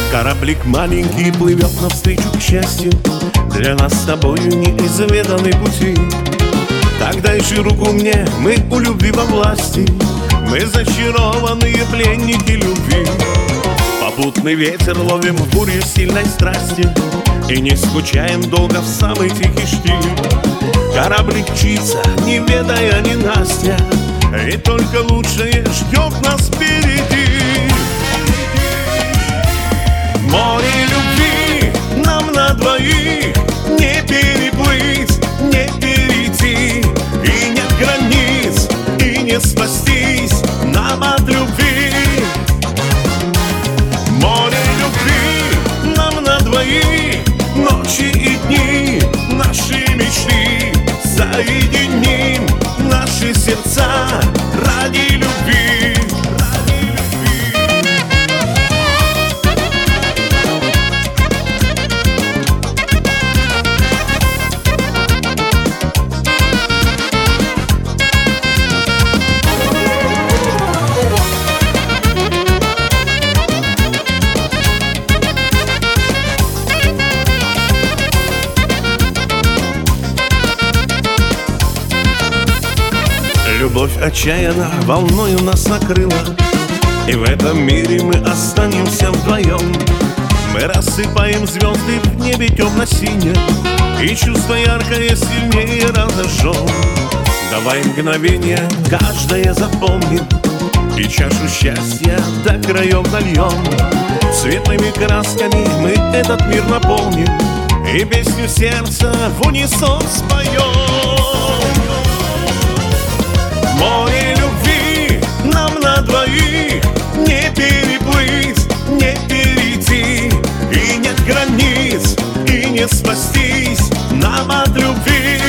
Кораблик маленький плывет навстречу к счастью, для нас с тобою неизведанные пути. Так дай же руку мне, мы у любви во власти, мы зачарованные пленники любви. Попутный ветер ловим в буре сильной страсти и не скучаем долго в самый тихий штиль. Кораблик мчится, не ведая ненастья, и только лучшее ждет нас впереди. Море любви нам на двоих не переплыть, не перейти, и нет границ, и не спастись нам от любви. Море любви нам на двоих, ночи и дни, наши мечты, соединим наши сердца ради любви. Любовь отчаянно волною нас накрыла, и в этом мире мы останемся вдвоем. Мы рассыпаем звезды в небе темно-синее, и чувство яркое сильнее разожжем. Давай мгновение каждое запомним, и чашу счастья до краев нальем. Цветными красками мы этот мир наполним, и песню сердца в унисон споем. Море любви нам на двоих не переплыть, не перейти, и нет границ, и не спастись нам от любви.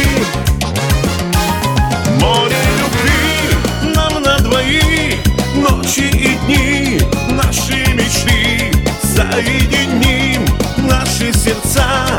Море любви нам на двоих, ночи и дни, наши мечты, соединим наши сердца